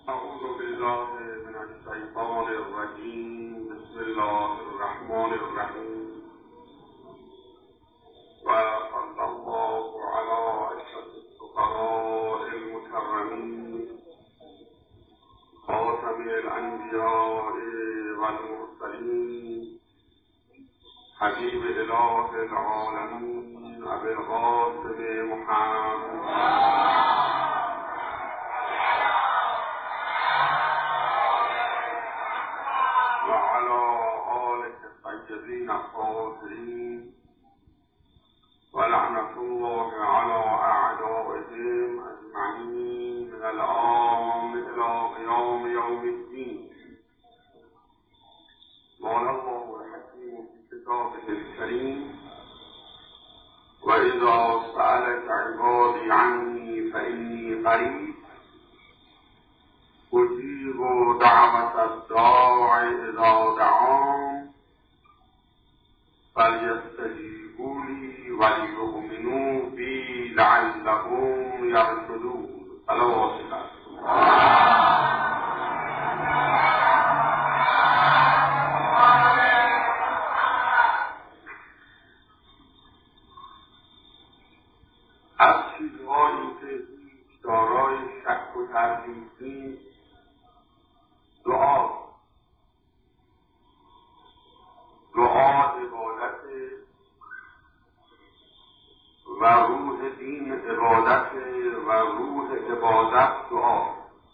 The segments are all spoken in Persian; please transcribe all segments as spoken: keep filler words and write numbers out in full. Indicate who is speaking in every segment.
Speaker 1: أعوذ بالله من الشيطان الرجيم. بسم الله الرحمن الرحيم. وصلى الله على أشرف الفقراء المكرمين خاتم الأنبياء والمرسلين حبيب إله العالمين أبي القاسم محمد الطيبين الطاهرين ولعنة الله على أعدائهم أجمعين من الآن إلى قيام يوم الدين. قال الله الحكيم في كتابه الكريم: وإذا سألك عبادي عني فإني قريب أجيب دعوة الداع إذا دعان فليستجيبوا لي وليؤمنوا بي لعلهم يرشدون. صلوات الله. از چیزهایی که دارای شک و تردید نیست دعا دعا عبادت و روح دین عبادت و روح عبادت دعا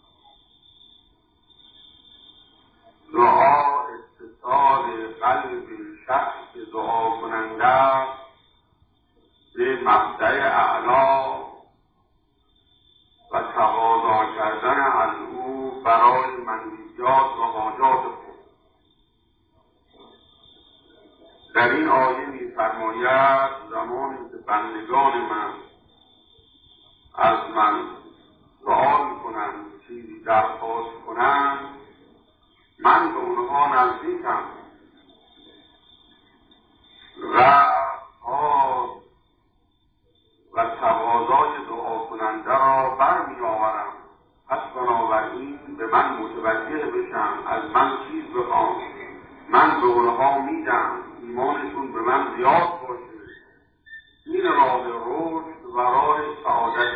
Speaker 1: دعا اتصال قلب شخص دعا کننده به مبدأ اعلا و تقاضا کردن از او برای منویات و حاجات خود. در این آیه می فرماید زمانی که بندگان من از من سؤال کنند، چیزی درخواست کنند، من به اونها نزدیکم و خواست و تقاضای دعا کننده را برمی آورم. پس بنابراین به من متوجه بشن، از من چیز بخوان، من به اونها میدم، ایمانشون به من زیاد باشه. این راه رشد و راه سعادت.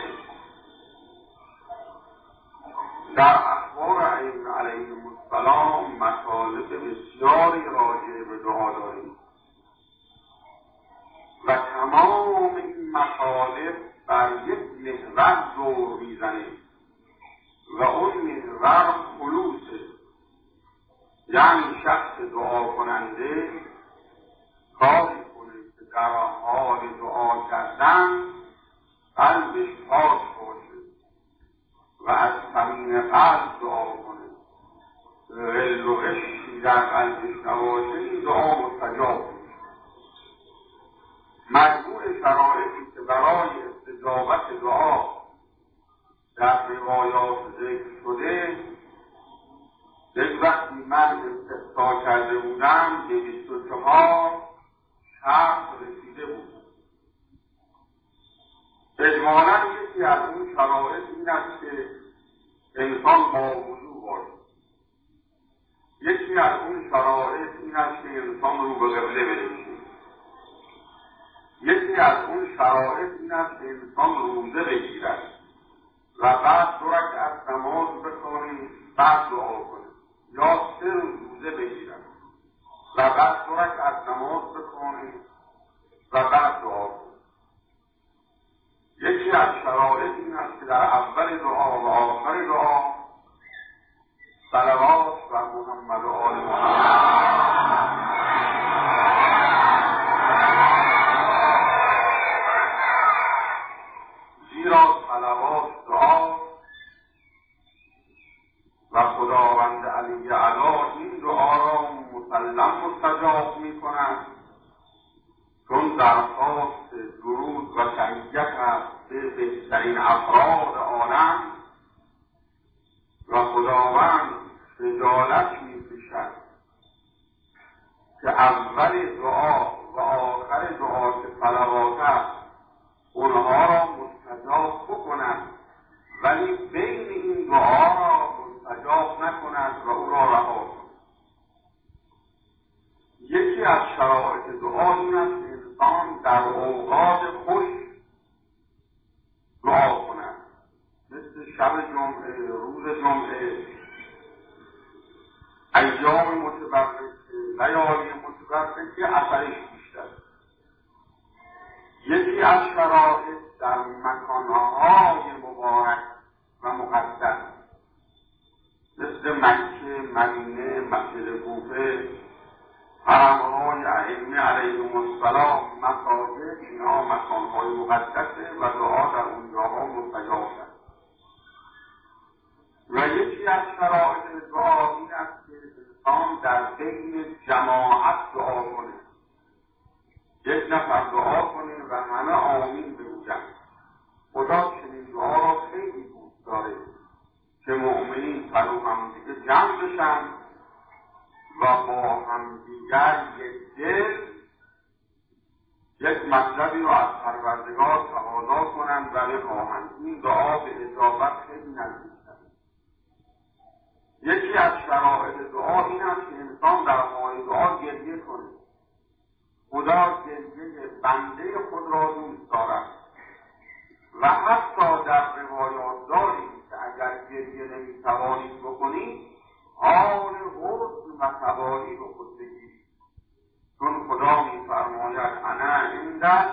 Speaker 1: در اخبار ائمه علیهم السلام مطالب بسیاری راجع به دعا داریم و تمام این مطالب بر یک محور دور میزنه و اون محور خلوصه، یعنی شخص دعا کننده کاری کنه که در حال دعا کردن قلبش پاک باشه و از صمیم قلب دعا کنه، غل و غشی در قلبش نباشه، این دعا مستجاب میشه. مجموع شرایطی که برای استجابت دعا در روایات ذکر شده، یک وقتی من استقصا کرده بودم دویست و چهار شرط رسیده بود. اجمالاً یکی از اون شرایط این است که انسان با وضو باشه. یکی از اون شرایط این است که انسان رو به قبله بنشینه. یکی از اون شرایط این است که انسان روزه بگیرد و بعد دو رکعت نماز بخونه، بعد دعا کنه، یا سه روز روزه بگیرد و بعد دو رکعت نماز بخونه و بعد دعا کنه. یکی از شرایط این است که در اول دعا و آخر دعا صلوات بر محمد و آل محمد. زیرا صلوات دعا و خداوند علی اعلی این دعا را مسلم مستجاب می کند، چون درخواست درود و تحیت است به بهترین افراد عالم و خداوند خجالت می کشد که اول دعا و آخر دعا که صلوات است اونها را مستجاب بکنند، ولی بین این دعا را در اوقات خوش دعا کنند، مثل شب جمعه، روز جمعه، ایام متبرکه، لیالی متبرکه اثرش بیشتر. یکی از شرایط در مکانهای مبارک و مقدس مثل مکه، مدینه، مسجد کوفه، حرمهای ائمه علیهم السلام، مساجد، اینها مکانهای مقدسه و دعا در اونجاها مستجاب است. و یکی از شرایط دعا این است که انسان در بین جماعت دعا کنه، یک نفر دعا کنه و همه آمین بگویند. خدا چنین دعا را خیلی دوست داره که مؤمنین فرو همدیگه جمع بشن و با همدیگر یک دل یک مطلبی رو از پروردگار تقاضا کنند و بخواهند. این دعا به اجابت خیلی نزدیک است. یکی از شرایط دعا این است که انسان در حال دعا گریه کنه. خدا گریه بنده خود را دوست دارد و حتی در روایات داریم که اگر گریه نمیتوانید بکنید حال حزن و تباهی به خود بگیرید، چون خدا میفرماید انا عند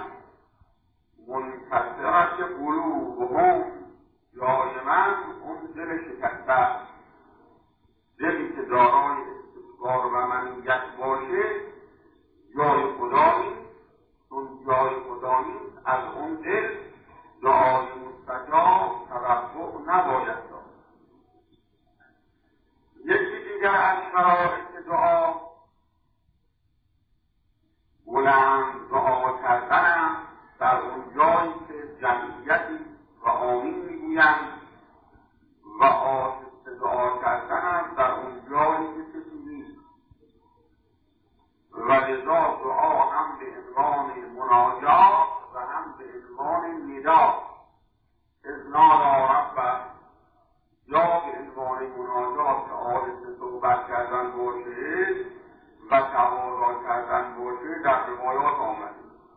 Speaker 1: منکسرت قلوبهم، جای من اون دل شکسته، دلی که دارای استکبار و منیت باشه جای خدا نیست، چون جای خدا نیست از اون دل دعای مستجاب توقع نباید داشت. یکی دیگر از شرایط دعا بلند دعا کردن در اون جایی که جمعیتی و آمین میگویند و آهسته دعا کردن در اون جایی که کسی نیست و لذا دعا هم به عنوان مناجات و هم به عنوان ندا اذنادا رب، یا به عنوان مناجات که آهسته صحبت کردن باشه و تواضع کردن باشه در روایات آمده.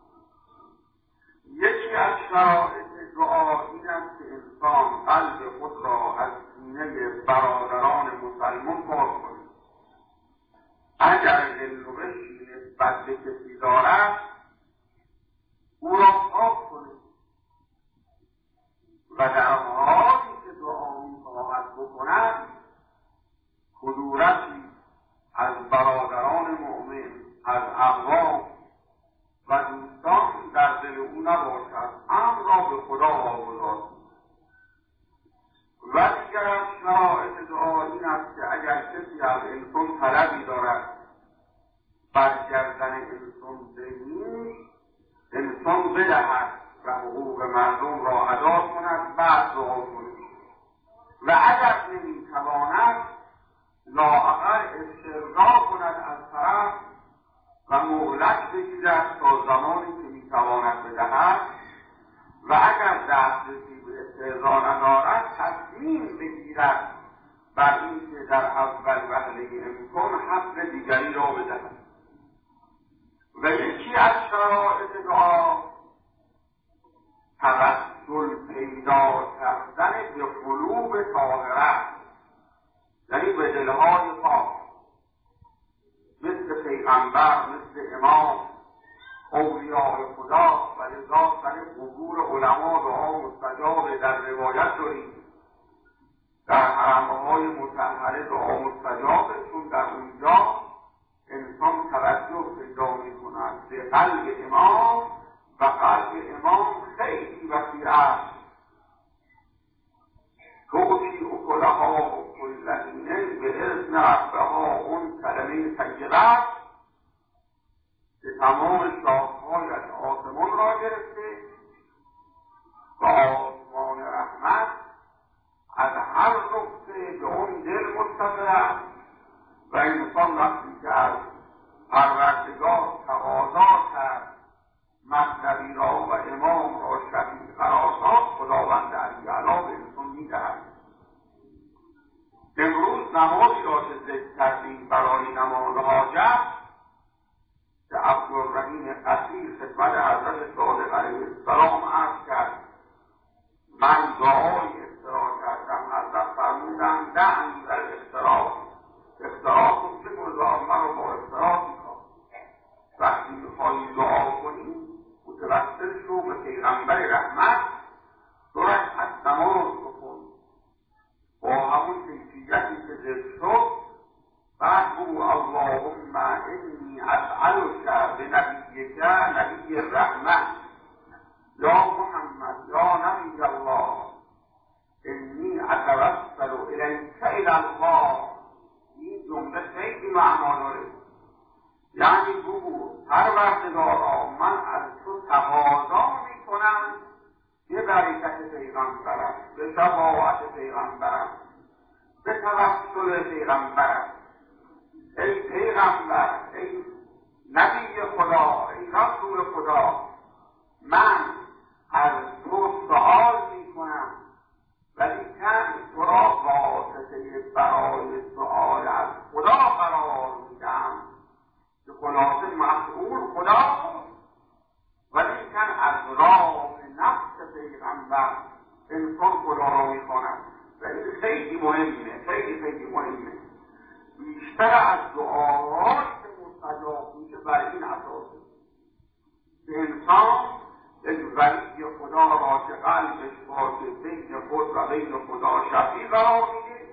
Speaker 1: یکی از شرایط دعا این است که انسان قلب خود را از سینه برادران مسلمان پاک کنه. اگر دلربشی نسبت به کسی دارد او را پاک کنه و در حالی که دعا می‌خواهد بکند کدورتی از برادران مؤمن، از اقوام و دوستان در دل او نباشد، امر را به خدا واگذار کند. و دیگر از شرایط دعا این است که اگر کسی از انسان طلبی دارد برگردن انسان بگیر، انسان بدهد و حقوق مردم را ادا کند، بعد دعا کند. و اگر نمیتواند لااقل استرضا کند از طرف و مهلت بگیرد تا زمانی که میتواند بدهد و اگر دسترسی به استرضا ندارد تصمیم بگیرد بر اینکه در اول وهله امکان حق دیگری را بدهد. و یکی از شرایط دعا توسل پیدا کردن به قلوب طاهره، یعنی به دلهای پاک، مثل پیغمبر، مثل امام، اولیاء خدا. و لذا سر قبور علما دعا مستجاب در روایت داریم، در حرمهای مطهره دعا مستجابه، چون در اونجا انسان توجه پیدا می‌کند به قلب امام و قلب امام خیلی وسیع است. توتی اکلها و کلینه به اذن ربها، اون کلمه طیبه که تمام شاخه‌هایش آسمان را گرفته و آسمان رحمت از هر نقطه به اون دل متصل است و انسان وقتی که از پروردگار تقاضا کرد مطلبی را و امام را شفیع قرار داد، خداوند علی اعلی به انسان می‌دهد. امروز نمازی را که ذکر کردیم برای نماز حاجت که عبدالرحیم قصیر خدمت حضرت دعای اختراع کردم. حضرت فرمودن دعني در اختراع، اختراع کن که گذار من رو با اختراع میکنم. وقتی میخوایی دعا کنی متوسل شو به پیغمبر رحمت، دو رکعت نماز بکن با همون کیفیتی که ذکر شد. بعد بگو اللهم انی اسألک بنبیک نبی الرحمت یا محمد یا نبی الله انی اتوسل الیک الی الله. این جمله خیلی معنا داره. یعنی بگو پروردگارا من از تو تقاضا میکنم به برکت پیغمبرم، به شفاعت پیغمبرم، به توسل پیغمبرم. ای پیغمبر، ای نبی خدا، ای رسول خدا، من از تو سؤال میکنم ولی کم تو را واسطه برای سؤال از خدا قرار میدم که خلاصه مسئول خدا، ولی کم از راه نفس پیغمبر انسان خدا را میخواند. و این خیلی مهمه، خیلی خیلی مهمه. بیشتر از دعاهایی که مستجاب میشه بر این اساسه که انسان یک ولی خدا را که قلبش باشه بین خود و بین خدا شفیع قرار میده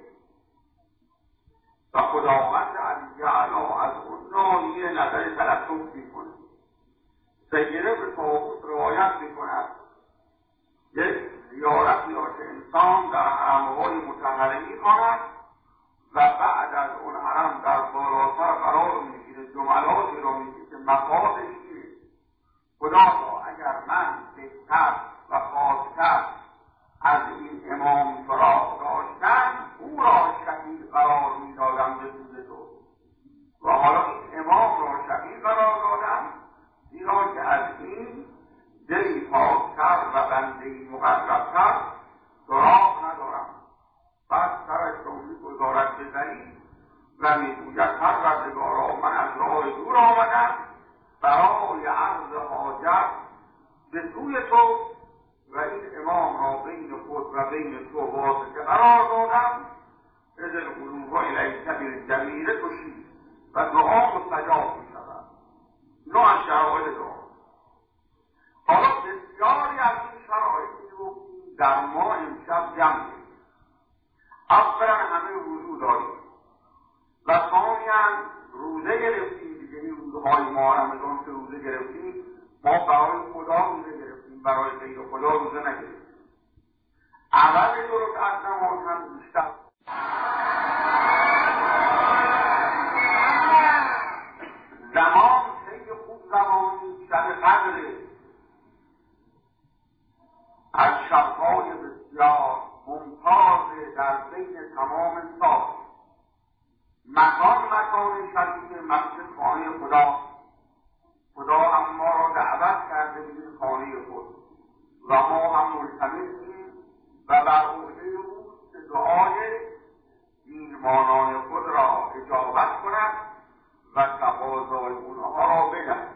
Speaker 1: و خداوند علی اعلی از اون ناحیه نظر تلطف میکنه. سیره به طاووس روایت میکند یک زیارتی را که انسان در حرمهای مطهره میکند و بعد از اون حرم در بالاتر قرار میگیره، جملاتی را میگه که مقادش اینه: خدایا اگر من بهتر و خاصتر از این امام فراغ داشتم او را شفیع قرار میدادم به سوی تو، و حالا این امام را شفیع قرار دادم زیرا که از این دلی پاکتر و بندهی مقربتر سراغ ندارم. بعد سرش رو میگذارد به زمین و میگوید پروردگارا من از راه دور آمدم برای عرض حاجت به سوی تو و این امام را بین خود و بین تو واسطه قرار دادم. اذ القلوب الیک بالجمیل تشیر و دعا مستجاب می شود. نوع از شرایط دعا. حالا بسیاری از این شرایطی رو در ما امشب جمع کنیم. اولا همه وضو داریم و ثانیا روزه گرفتیم دیگه. این روزهای ما رمضان که روزه گرفتیم ما برای خدا روزه گرفتیم، برای غیر خدا روزه نگرفتیم. اول دو رکعت نماز هم بیشتر زمان خیلی خوب زمانی شب قدره، از شبهای بسیار ممتاز در بین تمام سال. مکان مکان شریف مسجد خانه خدا، خدا هم ما را دعوت کرده به این خانه خود و ما هم ملتمسیم و بر عهده اوست که دعای میهمانان خود را اجابت کند و تقاضای اونها را بدهد.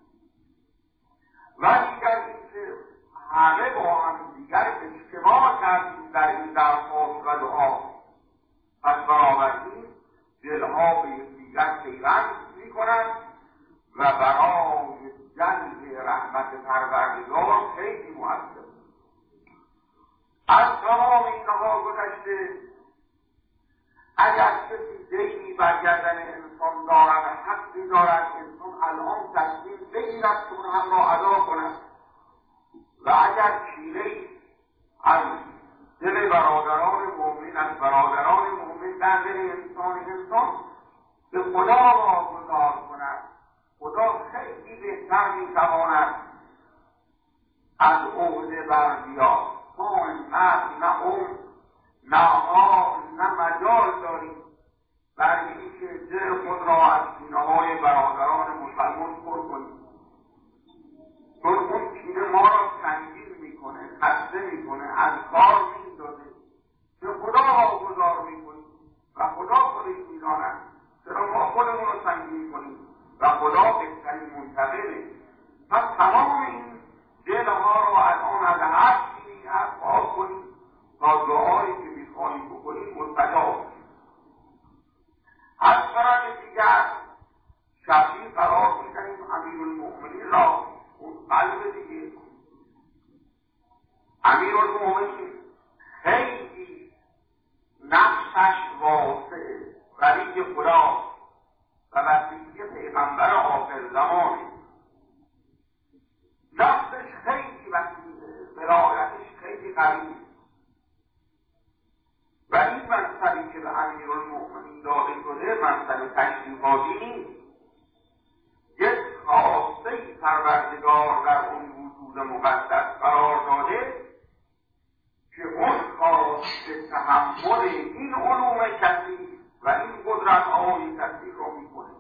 Speaker 1: و دیگر اینکه همه با هم دیگر اجتماع کردیم در این درخواست و دعا. پس بنابراین دلها به یکدیگر پیوند می‌کنند و برای جلب رحمت پروردگار خیلی مؤثر. از تمام اینها گذشته اگر کسی دینی بر گردن انسان دارد، حقی دارد، انسان الان تصمیم بگیرد که اون هم را ادا کند و اگر چیره‌ای از دل برادران مؤمن، از برادران مؤمن در دل انسان انسان به خدا واگذار کند، خدا خیلی بهتر میتواند از عهده بر بیاد. ما اینقدر نه عمر نه حال نه مجال داریم برای اینکه دل خود را از سینه‌های برادران مسلمان پر کنیم، چون اون کینه ما را سنگین میکنه، خسته میکنه، از کار میندازه. به خدا واگذار میکنیم و خدا خودش میداند چرا ما خودمون رو سنگین کنیم و خدا بهترین منتقمه. پس تمام این دلها را از آن از هر چیزی از پاک کنیم مطلب تشریفاتی نیست، یک خواسته پروردگار در اون وجود مقدس قرار داده که اون خواسته تحمل این علوم کثیر و این قدرت های کثیر رو میکنه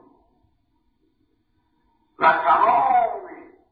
Speaker 1: و تمام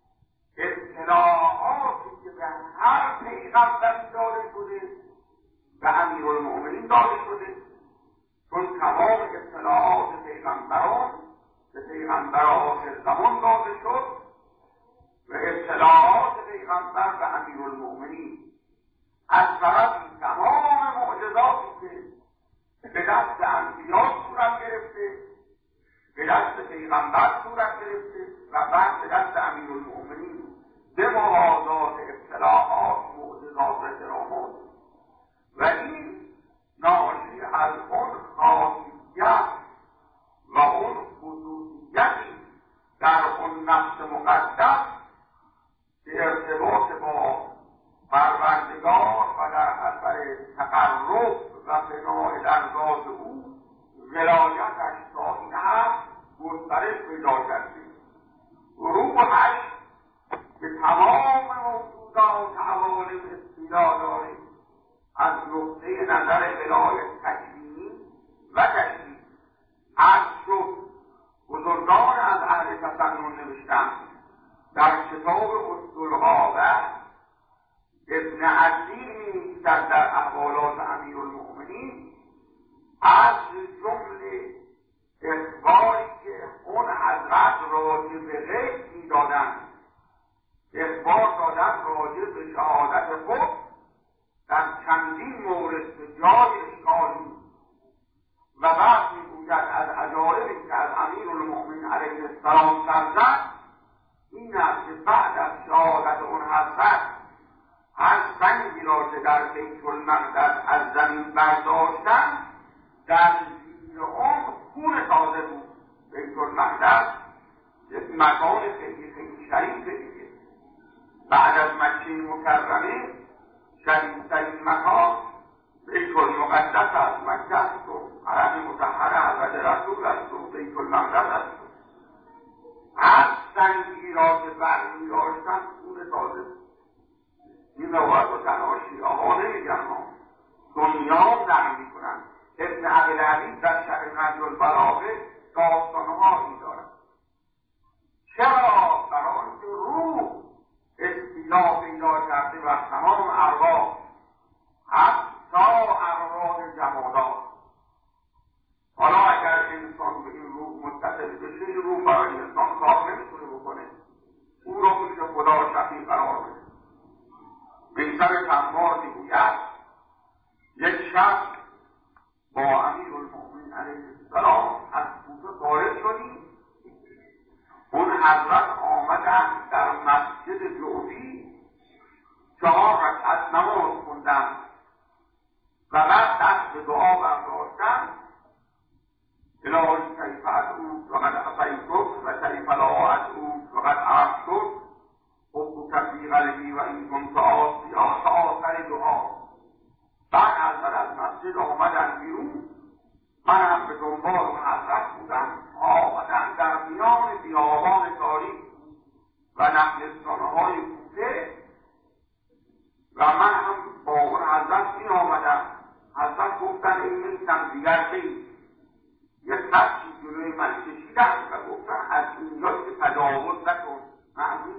Speaker 1: اطلاعاتی که به هر پیغمبری داده شده به امیرالمؤمنین داده شده، چون تمام اطلاعات پیغمبران به پیغمبر آخر زمان داده شد و اطلاعات پیغمبر به امیرالمؤمنین از طرفی تمام معجزاتی که به دست انبیا صورت گرفته به دست پیغمبر صورت گرفته و بعد به دست امیرالمؤمنین به موازات اطلاعات معجزات و کرامات و این ناشی از اون خاصیت و اون خصوصیتی در اون نفس مقدس که ارتباط با پروردگار و در اثر تقرب و بنای در ذات او ولایتش تا این حد گسترش پیدا کرده. روحش به تمام موجودات عوالم استیلا داره، از نقطه نظر ولایت تکوینی و تشریعی. از شد بزرگان از اهل تسنن نوشتن در کتاب اصولغابه ابن عزیر می‌نویسد در احوالات امیرالمؤمنین از جمله اخباری که اون حضرت راجع به غیب می‌دادند، اخبار دادن راجع به شهادت خود در چندین مورد به جای اشکالی و بعد میگوید از عجایبی که از امیرالمؤمنین علیه السلام سرزد این است که بعد از شهادت اون حضرت هر سنگی را که در بیت المقدس از زمین برداشتن در زیر اون خون تازه بود. بیت المقدس یک مکان خیلی خیلی شریف دیگه، بعد از مکه مکرمه شریفترین مکان بیت المقدس است، مکه است و حرم مطهره حضرت رسول است و بیت المقدس است. هر سنگی را که برمی داشتن خون تازه بود. این روایت و تناشی آقا نمیگن ها، دنیا نقل میکنن. ابن عبدالعزیز در شرح نهج البلاغه داستانهایی دارد. چرا؟ برای آنکه روح استیلا پیدا کرده و تمام ارواح حتی ارواح جمادات. حالا اگر انسان به این روح متصل بشه، این روح برای انسان کار نمیتونه بکنه، او را پیش خدا شفیع قرار بده. بیشتر تنبار میگوید یک شب با امیرالمؤمنین علیه السلام از کوفه خارج شدیم. اون حضرت آمدن در مسجد جعفی چهار رکعت نماز خوندن و بعد دست به دعا برداشتن. الهی کیف ادعوک وقد عصیتک و کیف لا ادعوک وقد عصیتک حبک فی قلبی و این کنت عاصیا تا آخر دعا. بعد حضرت از مسجد آمدن بیرون، من هم به دنبال اون حضرت بودم. آمدن در میان بیابان تاریک و نخلستانهای کوفه و من هم با اون حضرت می آمدم. حضرت گفتن این نیستم دیگر خیلی یه سبچی جلوی من کشیدن و گفتن از اینجا که تجاوز نکن، معلوم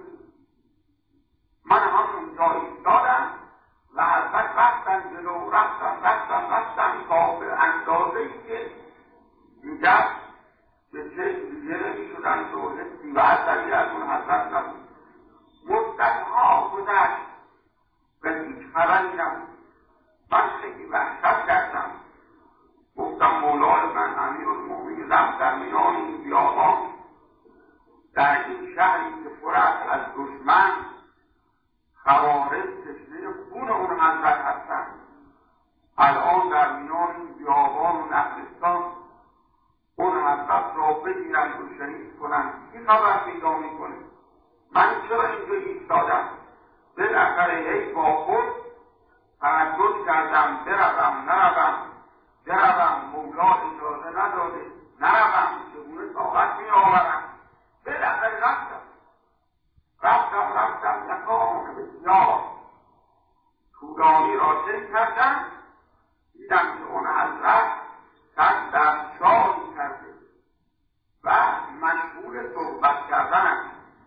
Speaker 1: من هم اونجا ایستادم و حضرت رفتن جلو، رفتن رفتن رفتن تا به اندازه‌ای که دیگر به چشم دیگه نمی شدن و حسی و اثری از اون حضرت نبود. مدتها گذشت و هیچ خبری نبود. من خیلی وحشت کردم، گفتم مولای من امیرالمؤمنین رفت در میان این بیابان در این شهری که پر از دشمن خوارج تشنه خون اون حضرت هستن، الان در میان این بیابان و نخلستان اون حضرت را بگیرند و شهید کنند. این خبر پیدا میکنه من چرا اینجا ایستادم؟ بالاخره هی با خود تردد کردم بروم نروم، بروم مولا اجازه نداده، نه حضرت سر در شاهی کرده و مشغول صحبت کردن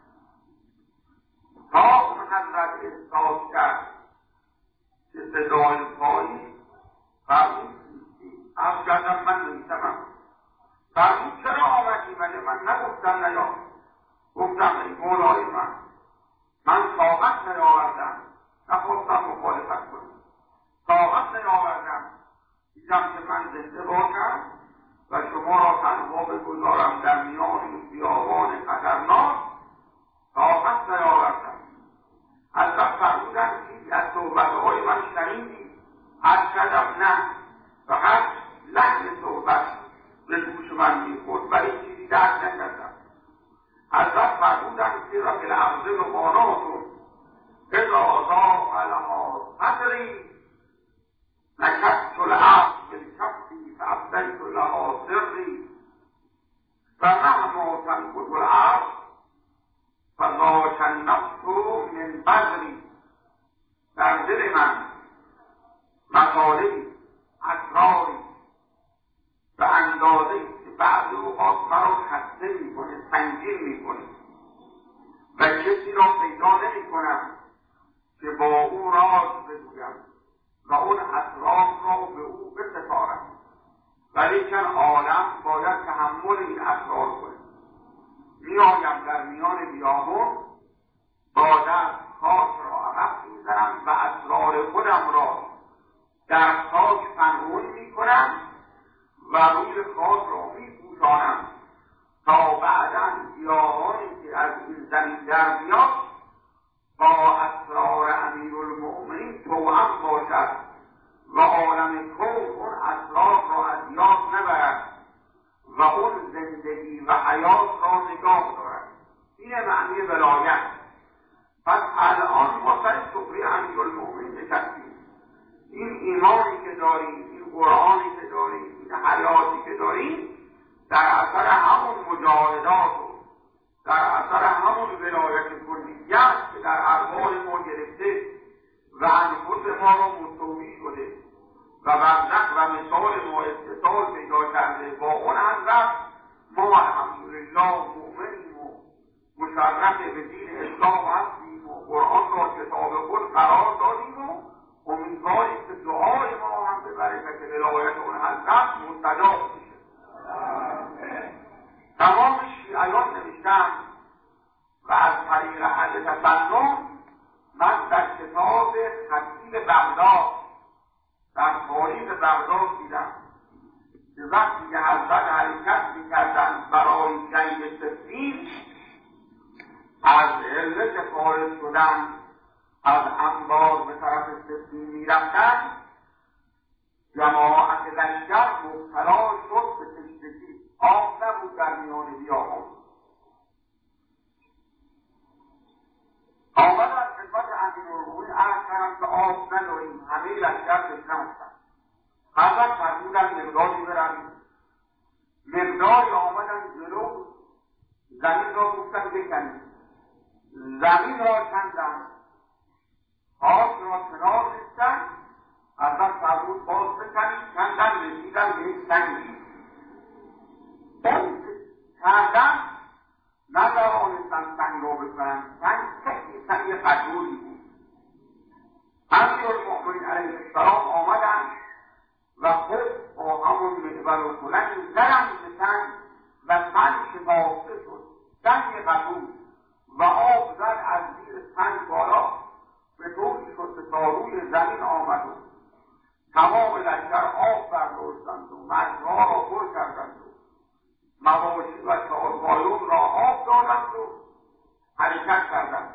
Speaker 1: تا اون حضرت احساس کرد که صدای پایی فرمود از کردم من نیستمم. فرمود چرا آمدی؟ مگه من نگفتم نیا؟ گفتم ای مولای من من طاقت نیاوردم، نخواستم مخالفت کنم، طاقت نیاوردم دیدم که من زنده باشم و شما را تنها بگذارم در میان بیابان خطرناک، طاقت نیاوردم. حضرت فرمودند چیزی از صحبتهای من شنیدی؟ عرض کردم نه، فقط لحن صحبت به گوش من میخورد ولی چیزی درک نکردم. حضرت فرمودند که رب العرض و ماناتون اذا ضاق لها صدری نکست العرض بالکفی فابدیت لها سری فمهما تنقض العرض فذاک النفس من بدری. در دل من مطالبی اسراری به اندازه که بعضی اوقات مرا خسته میکنه، سنگین میکنه و کسی را پیدا نمیکنم که با او راز بگویم و اون اسرار را به او بسپارم، ولیکن عالم باید تحمل این اسرار کنه. میآیم در میان بیابان با دست خاک را عقب میزنم و اسرار خودم را در خاک پنهان میکنم و روی خاک را میپوشانم تا بعدا گیاهانی که از این زمین در میاد با اسرار امیرالمؤمنین توأم باشد و عالم کون اون اسرار را از یاد نبرد و اون زندگی و حیات را نگاه دارد. این معنی ولایت. پس الان ما سر سفره امیرالمؤمنین نشستیم. این ایمانی که داریم، این قرآنی که داریم، این حیاتی که داریم در اثر همون مجاهدات و در اثر همون ولایت کلیت که در ارواح ما گرفته و انفس ما را مستوی شده و برزخ و مثال ما اتصال پیدا کرده با اون حضرت، ما الحمدلله مؤمنیم و مشرف به دین اسلام هستیم و قرآن را کتاب خود قرار دادیم و امیدواریم که دعای ما هم به برکت ولایت اون حضرت مستجاب میشه. تمام شیعیان نوشتن و از طریق اهل تسنن من در کتاب خطیب بغداد در تاریخ بغداد دیدم که وقتی که حضرت حرکت میکردن برای جنگ صفین از علت خارج شدن از انبار به طرف صفین میرفتن، جماعت لشکر مبتلا شد به تشنگی، آب نبود در میان بیابان. آمد از خدمت امیرالمؤمنین عرض کردند که آب نداریم، همه لشکر تشنه هستند. حضرت فرمودند مقداری برویم. مقداری آمدند جلو، زمین را گفتند بکنید. زمین را کندند، خاک را کنار ریختند. حضرت فرمود باز بکنید. کندند، رسیدند به یک سنگی. اون کندند ندوانستند سنگ را بکنند. سنگ خیلی سنگ قدوری بود. امیرالمؤمنین علیه السلام آمدند و خود با همون محور و کلنگ زدند به سنگ و سنگ شکافته شد، سنگ قدور، و آب زد از زیر سنگ بالا به طوری شد که تا روی زمین آمد و تمام لشکر آب برداشتند و مجرها را پر کردند و مواشی و چهارپایان را آب دادند و حرکت کردند.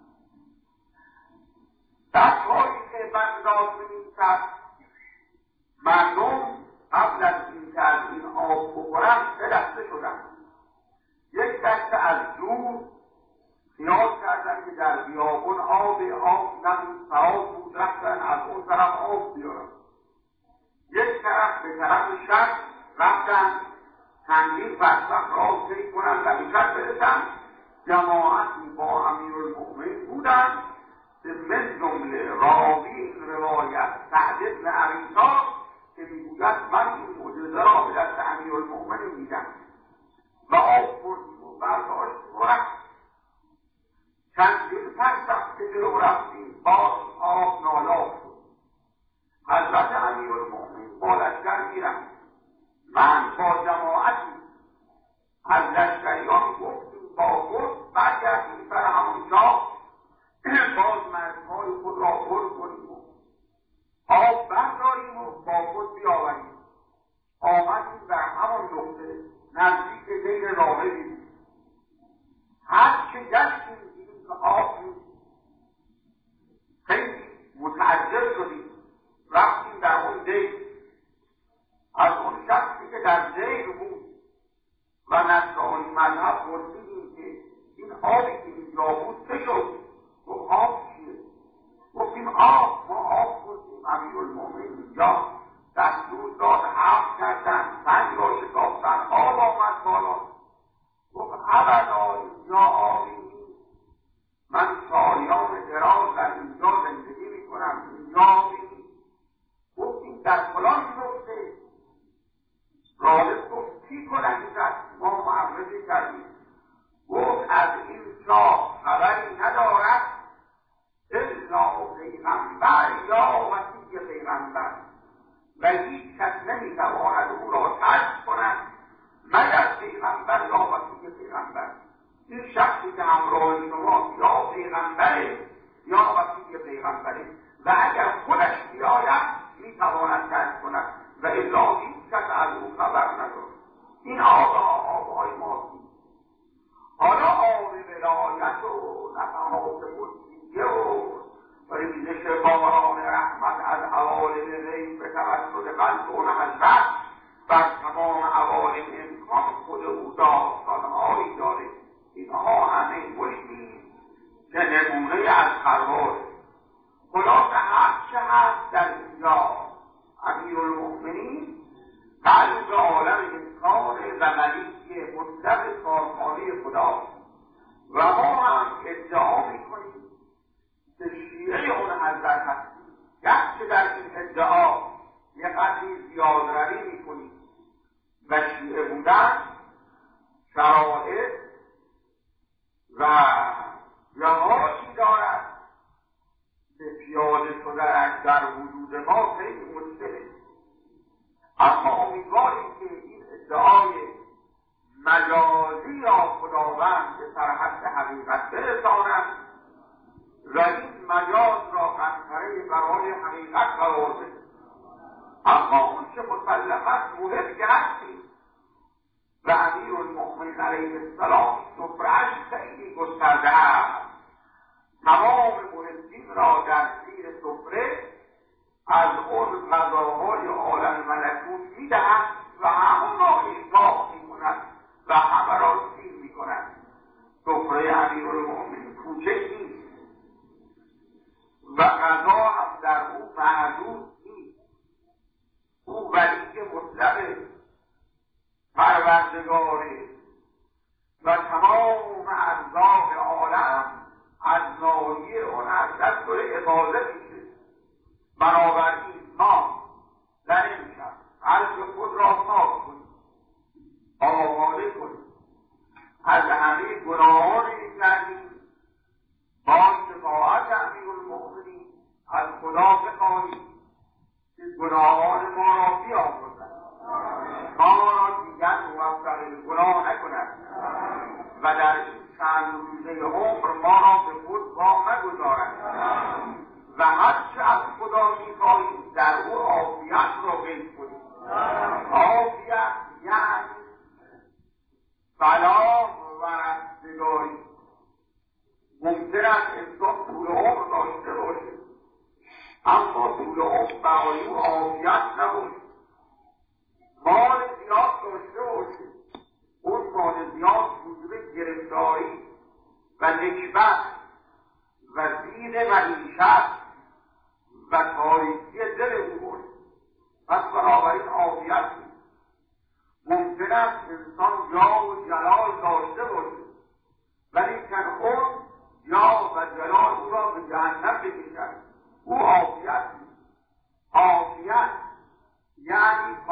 Speaker 1: در کاری که بغداد می‌ایستد مردم قبل از این که از این آب بخورند سه دسته شدند. یک دسته از دور خیال کردند که در بیابان آب آب نبود، سراب بود، رفتن از اون طرف آب بیارن. یک طرف به طرف شرق رفتن چندین فرسخ راه طی کنند و به شرق برسند. جماعتی با امیرالمؤمنین بودند که من جمله راوی این روایت سعد بن ابی طارق که که میگوید من این معجزه را به دست امیرالمؤمنین میدم و آب بردیم و برداشتیم و رفتیم. چندین پس وقت که جلو رفتیم باز آب نایاب شد. حضرت امیرالمؤمنین با لشکر میرم، من با جماعتی از لشکریان گفتیم با خود برگردیم سر همونجا باز مردهای خود را پر کنیم و آب برداریم و با خود بیاوریم. آمدیم در همان نقطه نزدیک دیر راهبی. هر چه گشتیم دیدیم که آب نیست. خیلی متعجب شدیم، رفتیم در اون دیر. از اون شخصی که در دیر بود و نصرانی مذهب پرسیدیم که این آبی که اینجا بود چه شد؟ گفت آب چیه؟ گفتیم آب، ما آب بردیم. امیرالمؤمنین اینجا دستور داد حفظ کردن، سنگ را شکافتن، آب آمد بالا. گفت ابدا اینجا آبی نیست، من سالیان دراز در اینجا زندگی میکنم، اینجا آبی نیست. گفتیم در فلان نقطه. راهب گفت چی کنند است؟ ما معرفی کردیم. گفت از این چاه خبری ندارد الا پیغمبر یا وصی پیغمبر و هیچ کس نمیتواند او را کشف کند مگر پیغمبر یا وصی پیغمبر. این شخصی که همراه شما یا پیغمبره یا وصی پیغمبره و اگر خودش بیاید میتواند کشف کند و الا هیچ کس از او خبر ندارد. این آقا آقای ما حالا آب ولایت و نفحات قدسیه و ریزش باران رحمت از عوالم غیب به توسط قلب اون حضرت بر تمام عوالم امکان خود او داستانهایی داره. اینها همه مشتی که نمونه از خروار. خلاصه هر چه هست در اینجا امیرالمؤمنین قلب عالم انسان و ملیک مطلق کارخانه خدا و ما هم ادعا میکنیم که شیعه اون حضرت هستیم. گرچه در این ادعا یه قدری زیادروی میکنیم و شیعه بودن شرایط و جهاتی دارد که پیاده شدنش در وجود ما خیلی مشکله. اما امیدواریم که این ادعای مجازی را خداوند به سرحد حقیقت برساند و این مجاز را قنطره برای حقیقت قرار بده. اما اون که مسلماً مهم که هستیم و امیرالمؤمنین علیه السلام سفره‌اش خیلی گسترده است. تمام محبین را در زیر سفره از اون غذاهای عالم ملکوت میدهند و همون را اشباع میکنند و همه را سیر میکنند. سفره امیرالمؤمنین کوچک نیست و غذا هم در او محدود نیست. او ولی مطلق پروردگاره و تمام ارزاق عالم از ناحیه اون از دستور عبادت میشه. بنابراین ما در این شب قلب خود را پاک کنیم، آماده کنیم، از همه گناهانی می‌کردیم با شفاعت امیرالمؤمنین از خدا بخواهیم که گناهان ما را بیامرزد، ما را دیگر موفق گناه نکند و در این چند روزه عمر ما را به خود وا نگذارد و هرچه از خدا می‌خواهیم در او عافیت را قید کنیم. عافیت یعنی صلاح و رستگاری. ممکن است انسان طول عمر داشته باشه اما طول عمر برای او عافیت نباشه. مال زیاد داشته باشه، اون مال زیاد موجب گرفتاری و نکبت و زیر معیشت و تاریکی دل او باشه. پس بنابراین عافیت نیست. ممکن است انسان جاه و جلال داشته باشه ولی کن اون جاه و جلال او را به جهنم بکشد. او عافیت نیست. عافیت یعنی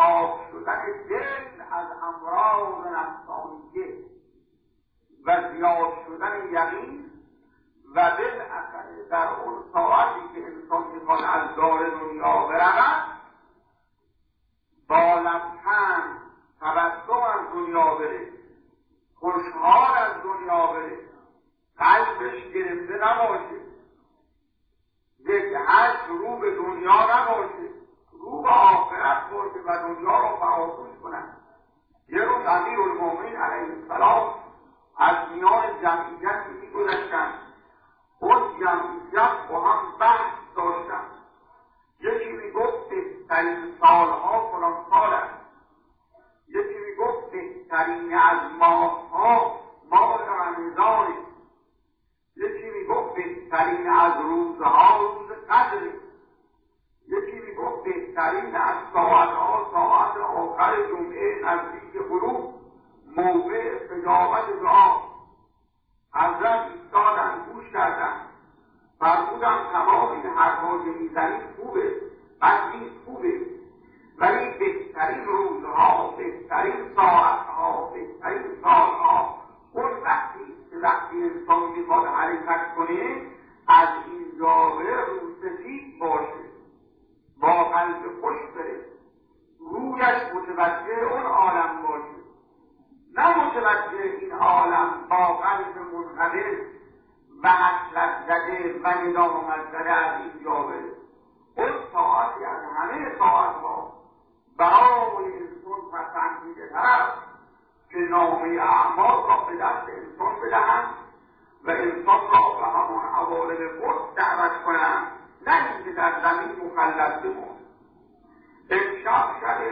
Speaker 1: پاک شدن دل از امراض نفسانیه و زیاد شدن یقین و بالاخره در اون ساعتی که انسان میخواد از دار دنیا برود با لبخند تبسم از دنیا بره، خوشحال از دنیا بره، قلبش گرفته نباشه، یک هشت رو به دنیا نباشه، رو به آخرت باشه و دنیا رو فراموش کنن. یه روز امیرالمومنین علیه السلام از میان جمعیتی میگذشتن، اون جمعیت با هم بحث داشتن. یکی میگفت بهترین سالها فلان سال است، یکی میگفت بهترین از ماهها ماه رمضان، یکی میگفت بهترین از روزها روز قدر، یکی میگفت بهترین از ساعتها ساعت آخر جمعه نزدیک غروب موقع استجابت دعا. حضرت ایستادن گوش کردن، فرمودن تمام این حرفها که میزنید خوبه، بد نیست، خوبه، ولی بهترین روزها، بهترین ساعتها، بهترین سالها اون وقتی که وقتی انسان میخواد حرکت کنه از اینجا به روسفید باشه، با قلب خوش بره، رویش متوجه اون عالم باشه، نه متوجه این عالم با قلب منقبض و حسرت زده و ندامت زده از اینجا بره. اون ساعتی از همه ساعتها برای انسان پسندیده تر که نامه اعمال را به دست انسان بدهند و انسان را به همون عوالم خود دعوت کنند، نه اینکه در زمین مخلد بماند. امشب شب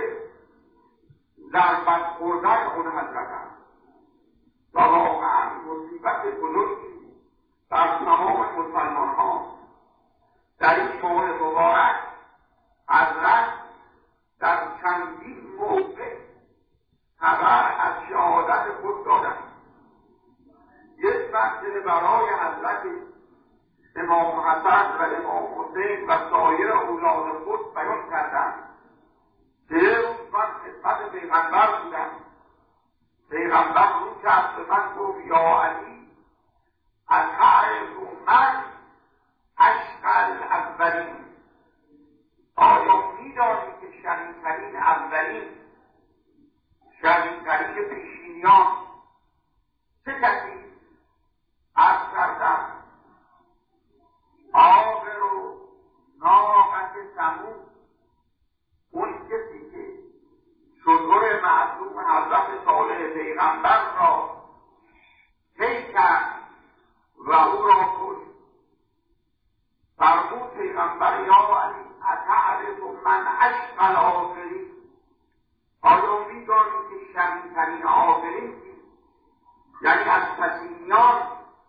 Speaker 1: ضربت خوردن اون حضرت است و واقعا مصیبت بزرگی بر تمام مسلمان ها. در این ماه مبارک حضرت در چندین موقع خبر از شهادت خود دادند. یک مرتبه برای حضرت امام حسن و امام حسین و سایر اولاد خود بیان کردند. سه روز من خدمت پیغمبر بودم، پیغمبر رو کرد به من گفت یا علی اتعرف من اشقى الاولین، آیا میدانی که شقی‌ترین اولین، شقی‌ترین پیشینیان چه کسی؟ عرض کردم عاقر و ناقة ثمود، اون کسی که شتر معصوم حضرت صالح پیغمبر را طی کرد و او را کشت. فرمود پیغمبر یا علی اتعرف من اشقى الآخرین، آیا میدانی که شقی‌ترین آخرین کیست؟ یعنی از پسینیان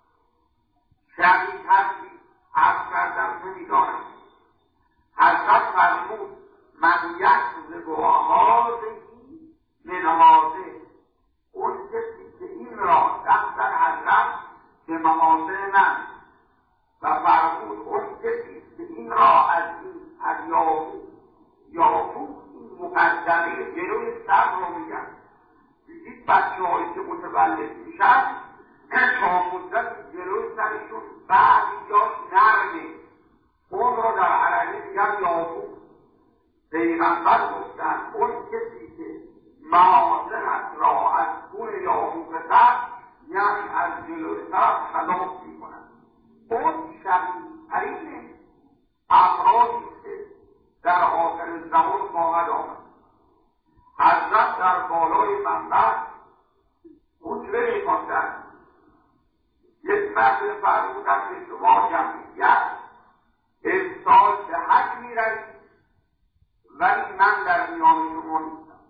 Speaker 1: شقی‌تر کیست؟ عرض کردم نمیدانم. حضرت فرمود من یحسب هذه من هذه، اون کسی که این را دفتر حضرت به محاضر من و فرمود اون کسی که این را از این از یاهو یاهو این مقدمه جلوی سر رو میگن. دیدید بچه هایی که متولد میشن تا مدت جلوی سرشون بعضی جاش نرمه، اون رو در عربی میگن یاهو. پیغمبر گفتن اون کسی که معاذرت را از خون یاهو بسر یعنی از جلوی سر خلاف میکنن. اون شقی‌ترین افرادی که در آخر زمان خواهد آمد. حضرت در بالای منبر خطبه می‌خواندند. یک مرد فرمودن به شما جمعیت امسال به حج می‌روید ولی من در میان شما نیستم.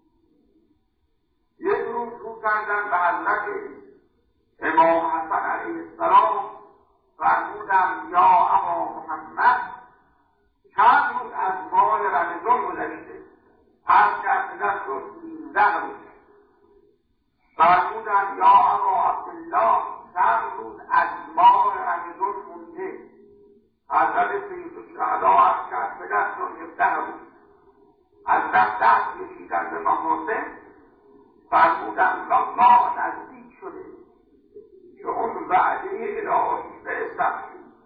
Speaker 1: یک روز رو کردن به حضرت امام حسن علیه السلام، فرمودم یا ابا محمد چند روز از ماه رمضان گذشته؟ پس کرده شد سیزده روز. فرمودم یا ابا عبدالله چند روز از ماه رمضان مونده؟ حضرت سید الشهدا عرض کرد به دست هفده روز. از دست دست کشیدن به مقاصد فرمودند الله نزدیک شده که اون وعده الهی برسد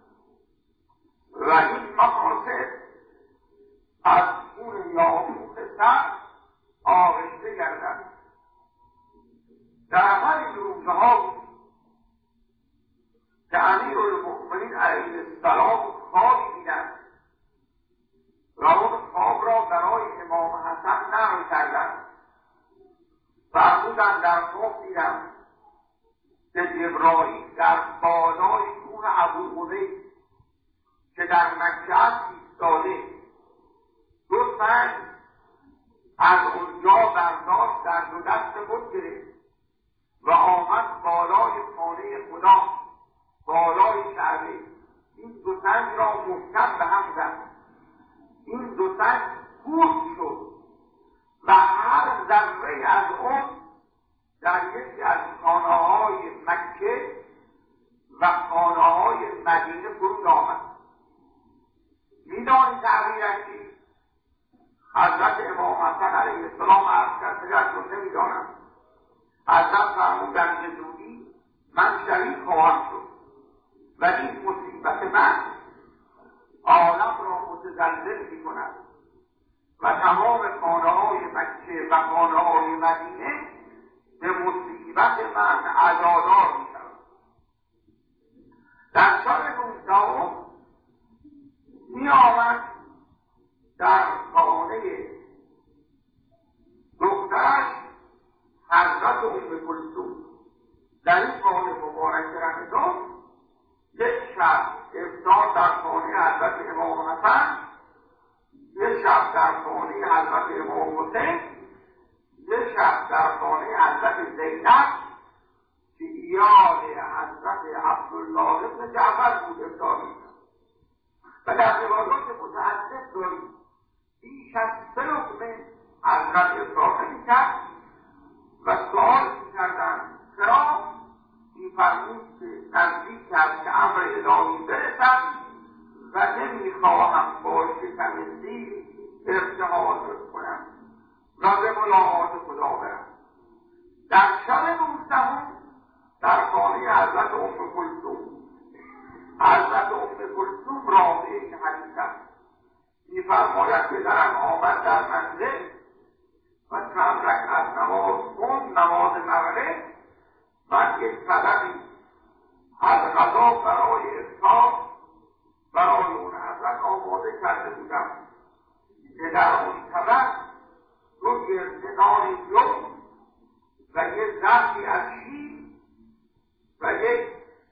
Speaker 1: و این مقاصد از اون یاقوت سر آغشته گردد. در همین روزها که امیرالمؤمنین علیه السلام خوابی دیدند و اون خواب را برای امام حسن نقل کردند. فرمودند در خواب دیدم که جبرائیل در بالای کوه ابوقبیس که در مکه است ایستاده دو سنگ از اونجا برداشت در دو دست خود گرفت و آمد بالای خانه خدا، بالای کعبه. این دو سنگ را محکم به هم زد. این دو سنگ کوه شد و هر ذره از اون در یکی از خانه‌های مکه و خانه‌های مدینه فرود آمد. میدانی تعبیرش چیست؟ حضرت امام حسن علیه السلام عرض کرد رو نمیدانم. حضرت فرمودند به زودی من شهید خواهم شد و این مصیبت من عالم را متزلزل می کند و تمام خانه‌های مکه و خانه‌های مدینه به مصیبت من عزادار می شود. در سال نوزدهم می آمد در خانه دخترش حضرت ام کلثوم. در این خانه مبارک رمضان یک شب افطار در خانه حضرت امام حسن، یک شب در خانه حضرت امام حسین، یک شب در خانه حضرت زینب که ایال حضرت عبدالله بن جعفر بود افطار می‌کرد. و در روایات متعدد داریم بیش از سه لقمه حضرت افطار نمی‌کرد و سؤال می‌کردند چرا؟ می‌فرمود که نزدیک است که امر الهی برسد و نمی‌خواهم با شکم سیر ارتحال کنم و به ملاقات خدا برم. در شب نوزدهم در خانه حضرت ام کلثوم، حضرت ام کلثوم راوی این حدیث است. می‌فرماید پدرم آمد در منزل و چند رکعت نماز خوند، نماز مغرب. من یک طبقی از غذا برای افطار برای اون حضرت آماده کرده بودم که در اون طبق دو گردنان جو و یک ظرفی از شیر و یک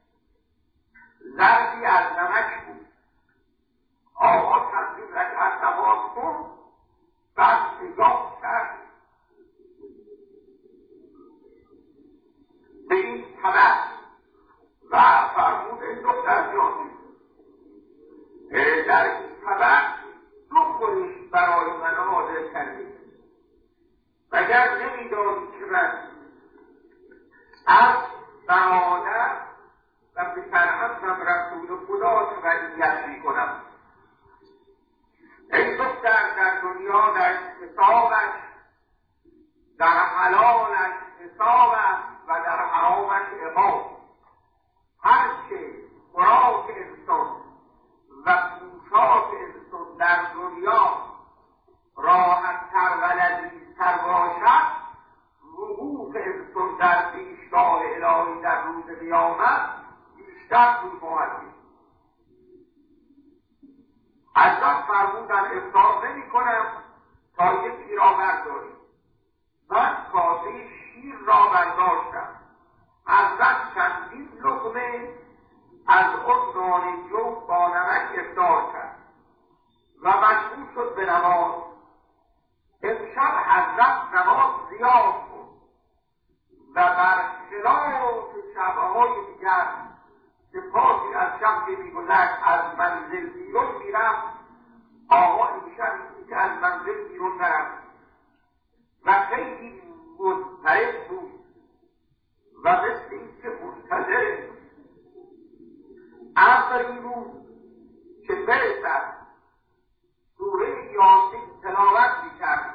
Speaker 1: ظرفی از نمک بود. آقا چندین رکعت نماز خوند، بعد نگاه کرد به این طبق و فرمود این دختر جانی در این طبق دو خورش برای من حاضر کردید و اگر نمیدانی که من از برادر و به فرهمم رسول خدا تبعیت میکنم. این دختر در دنیا در حسابش، در حلالش حسابش و در حرامش عقاب. هرچه خوراک انسان و پوشاک انسان در دنیا راحت‌تر و لذیذتر باشد، وقوف انسان در پیشگاه الهی در روز قیامت بیشتر طول خواهد دید. حضرت فرمودند افطار نمی کنم تا یک پیراهن داریم. من کاسه شیر را برداشتم. حضرت چندین لقمه از اون نان جو با نمک افطار کرد و مشغول شد به نماز. امشب حضرت نماز زیاد بود و برخلاف شبهای دیگر که پاسی از شب که می‌گذشت از منزل بیرون میرفت، آقا امشب که از منزل بیرون نرفت و خیلی مضطرب بود و مثل این که منتظر امری بود که برسد. سوره یاسین تلاوت می‌کرد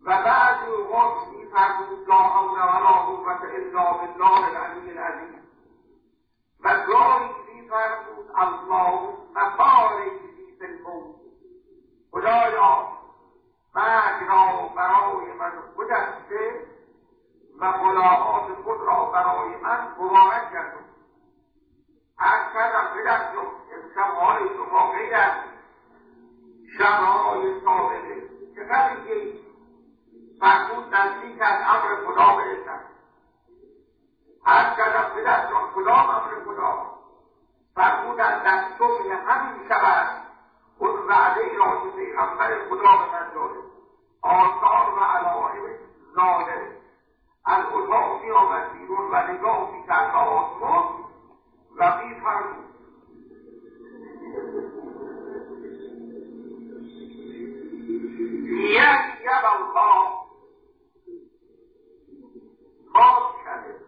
Speaker 1: و بعد اوقات می‌فرمود لا حول ولا قوة الا بالله العلی العظیم و گاهی می‌فرمود اللهم بارک لی فی الموت، خدایا مرگ را برای من گذشته و ملاقات خود را برای من مبارک کردم. هر کردم بدم جم امشب حال شما غیر است شبهای سابقه چقدر که فرمود نزدیک از امر خدا برسم. هر کردم بدم جم کدام امر خدا فرمودن در صبح همین شب اون وعده ای را که پیغمبر خدا به من داده آثار و علائم ظاهره. از اتاق می آمد بیرون و نگاه می کرد به آسمان و می فرمود یک یب الله خاک شده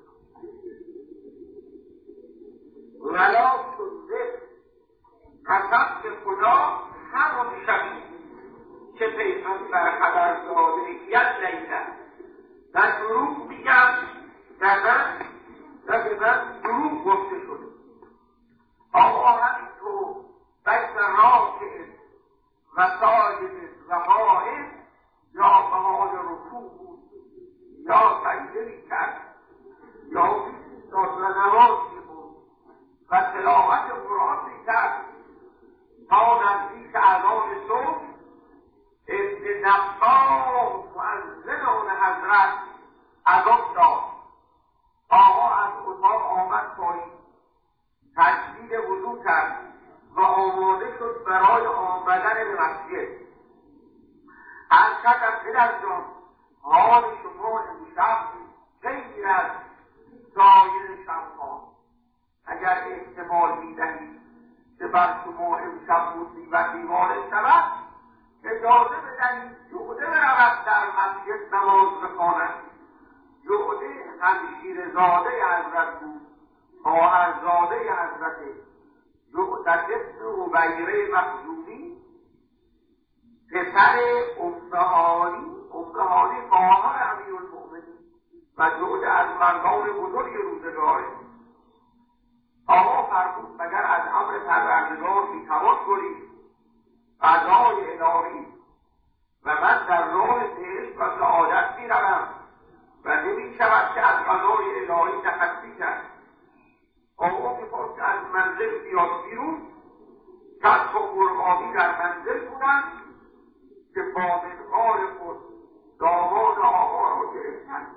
Speaker 1: ولا تنزل، قسم به خدا همون شبی که پیغمبر خبر داده یک لیله در دروغ میگم در من و به من دروغ گفته شده. آقا همینطور بین راکع و ساجد و قائم یا به حال رکوع بود یا سجده میکرد یا میایستاد و نماز میخوند و تلاوت قرآن میکرد تا نزدیک اذان صبح ابن نفاس مؤذن حضرت اذان داد. آقا از اتاق آمد پایین، تجدید وضو کرد و آماده شد برای آمدن به مسجد. از کردم پدر جان حال شما امشب خیلی از سایر شبها، اگر احتمال میدهید که بر شما امشب موسی و دیوانه شود اجازه بدهید جعده برود در مسجد نماز بخواند. جعده همشیر زاده حضرت بود، خواهرزاده حضرت جعده ابن عبیره مخزومی پسر امهانی امهانی خواهر امیرالمؤمنین و جعده از مردان بزرگ روزگاره. آقا فرمود مگر از امر پروردگار میتوان گریخت؟ قضای الهی و من در راه بهشت و سعادت میروم و نمیشود که از قضای الهی تخطی کرد. آقا میخواست از منزل بیاد بیرون، چند تا مرغابی در منزل بودند که با منقار خود دامان آقا را گرفتند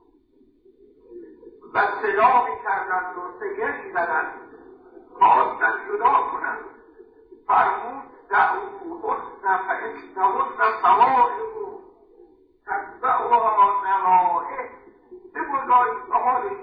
Speaker 1: و صدا میکردند و سگر میزدند، خواستند جدا کنند. فرمود دعوهن فانهن صواعق تتبعها نوائح، بگذارید به حالش.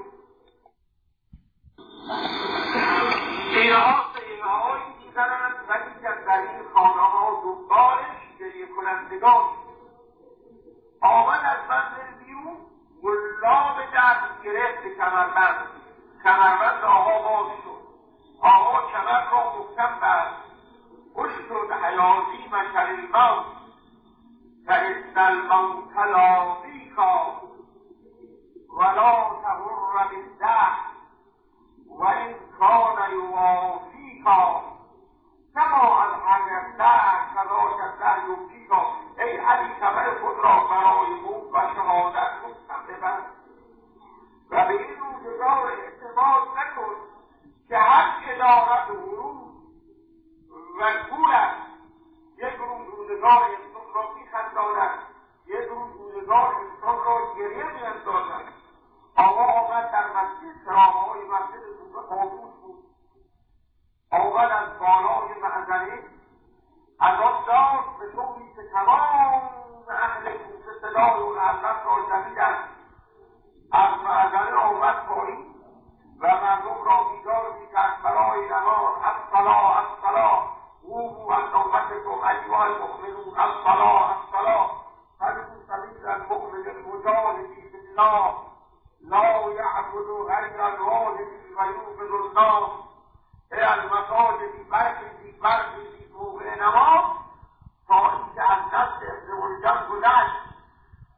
Speaker 1: اینها سیغههایی میزنند ولی که در این خانه ها دنبالش گریه کنندگان. آمد از منزل بیرون، گلاب دست گرفت به کمربند. کمربند آقا باز شد. آقا کمر را محکم بست. اشدد حیاتی مکر الموت فإن الموت لاقیکا ولا تغر بالدهر وإن کان یوافیکا کما أضحک الدهر کذاک الدهر یبکیکا. ای علی کمر خود را برای موت و شهادت محکم ببند و به این روزگار اعتماد نکن که هر که دارد ورود و گول است. یک روز روزگار انسان را میخنداند، یک روز روزگار انسان را گریه میاندازد. آقا آمد در مسجد، چراغهای مسجد کوفه خاموش بود. آمد از بالای معذره از آن داد به طوری که تمام اهل کوفه صدای اون حضرت را شنیدند. از معذره آمد پایین و مردم را بیدار میکرد برای نماز. الصلاة الصلاة قوموا عن نومتكم أيها المؤمنون، الصلاة الصلاة خلفوا سبيل المؤمن المجاهد في الله لا يعبد غير الواحد ويوقظ الناس. ای المساجد برخیزید برخیزید موقع نماز تا اینکه از دست ابن ملجم گذشت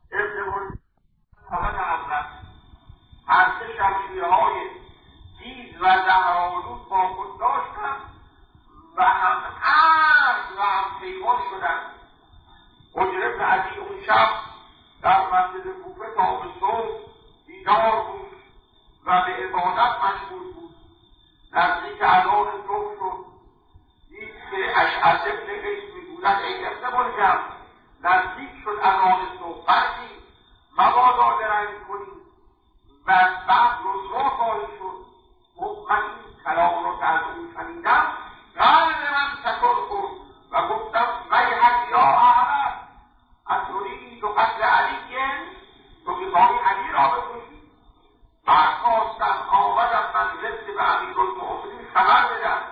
Speaker 1: شب در مسجد کوفه تا به صبح بیدار بود و به عبادت مشغول بود. نزدیک اذان صبح شد، دید که اشعث ابن قیس میگوید ای ابن ملجم، نزدیک شد اذان صبح، بردی مبادا درنگ کنی و بعد رسوا خواهی شد. من این کلام رو که از او شنیدم قلب من تکر خورد و گفتم ویحک یا احمد اترید و قتل علی، تو میخواهی علی را بکشی. بعد خواستم آمدم منزل به امیرالمؤمنین خبر بدم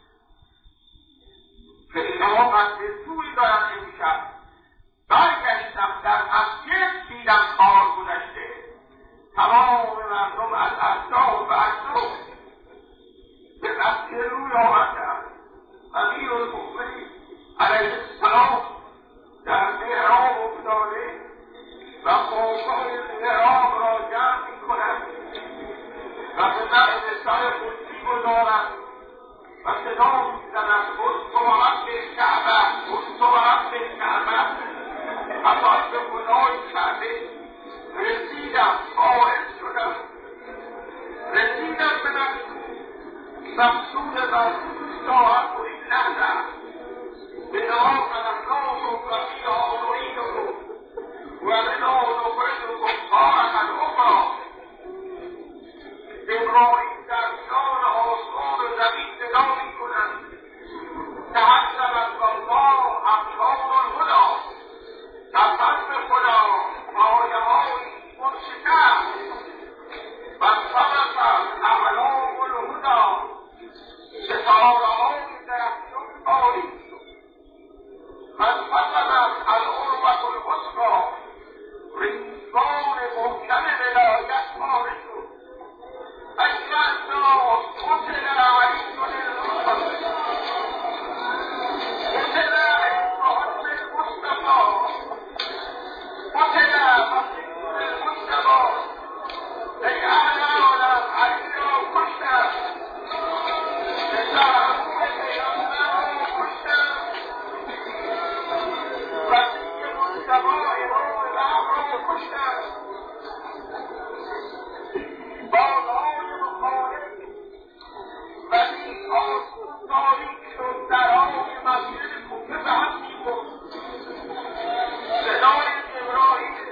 Speaker 1: که اینها قتل جوی دارن امشب. برگشتم در مسجد دیدم کار گذشته، تمام مردم از اطراف و اطراف به مسجد روی آمدند. امیرالمؤمنین علیه السلام در محراب افتاده و قوقای محراب را جمع می‌کنند و به نقل سر قدسی گذارند و صدا می‌زنند قدس و رب کعبه، قدس و رب کعبه. حتی به خدای کعبه رسیدم، قائل شدم، رسیدم به مقصود مقصود ساعت و این لحظه به نام الله و فیها نعیده و منها نخرجکم تارة اخری. ابراهیم در میان آسمان و زمین صدا می‌کنند تحسب الله ابصار الهدی، قسم به خدا پایه‌های مرشد و سبق اعلام الهدی، ستاره‌های درخشان عالی شد. فانفصلت العروة الوثقی، ریسمان محکم ولایت پاره شد. ایها الناس قتل علی المصطفی، قتل ابراهیم المصطفی، قتل مسیح المصطفی. ای اهل عالم علی را کشتند، پسرعموی پیغمبر را کشتند، وصی مصطفی امام الحق را کشتند. بازهای مخالف ولی آسمان تاریک شد، درهای مسجد کوفه به هم می‌خورد. صدای ابراهیم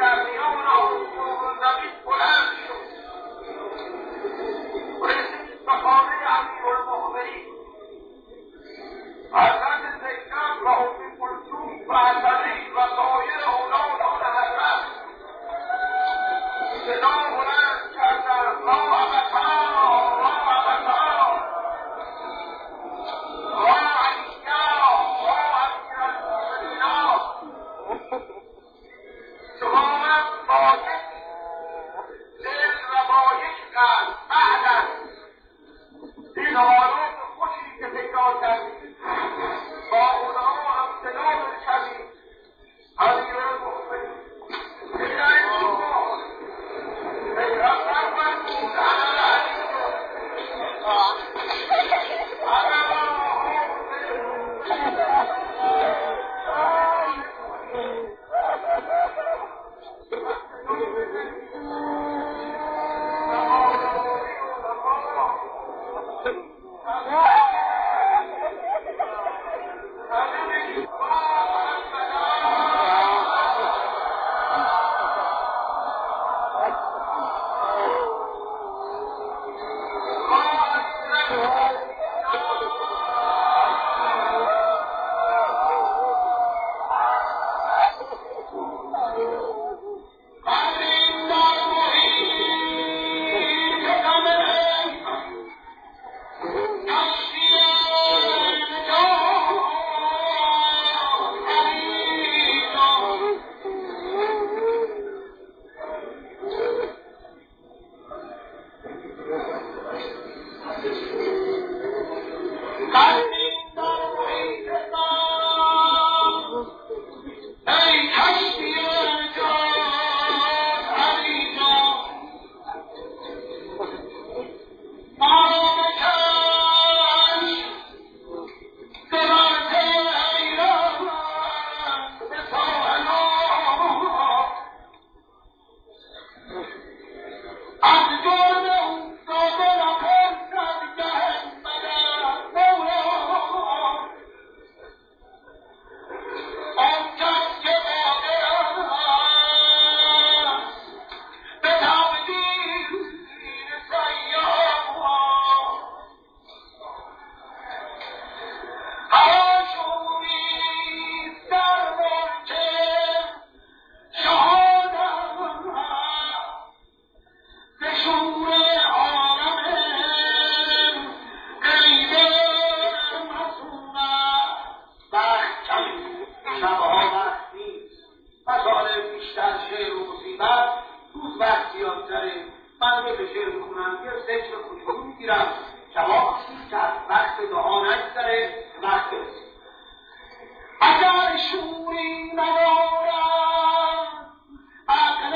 Speaker 2: باشید. بعد روز وقت زیاد داره، من رو به شعر میکنم، یه ذکر کوچولو میگیرم جواب که از وقت دعا نگذره، وقت برسید. اگر شوری ندارم عقل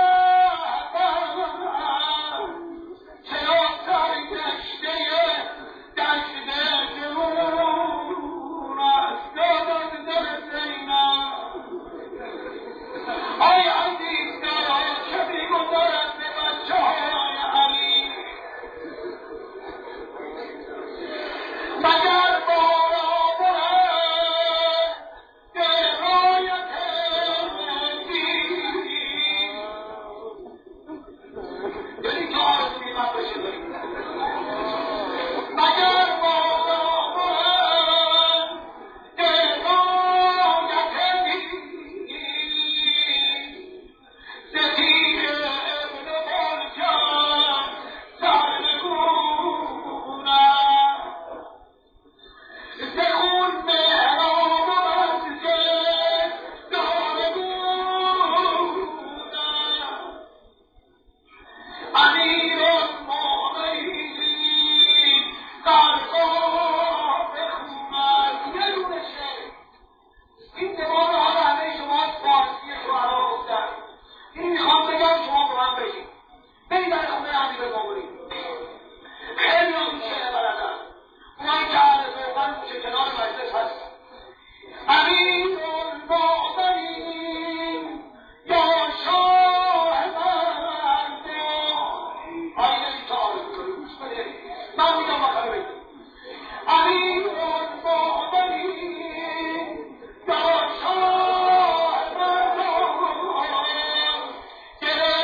Speaker 2: رهبر، چرا سرگشته دشت دلون است دادن دل زینم. آی عزیز دارا که میگذارد به بچه های علی، مگر بارا برد درایت دیری. یعنی که آرزوی من بشه داریم مگر بارا برد درایت دیری. ستیغ ابن ملکم سرنگونم، زخون مهراب و مسجد دارگونم. امیر المؤمنین غرقاب خونم. یه دونه شعر، این زبان ها رو همه شما فارسی شعرا گفتن، این میخوام بگم شما با من بشید برید در خونه امیر المؤمنین. خیلی هم این شعر بلدن، اونایی که اهل فرقن چه کنار مجلس هستن. امیر المؤمنین یا شاه مردم. آینه این تا آرزو کنی گوش بده، من میگم بخواه بگیم امیر المؤمنین یا شاه مردم، گره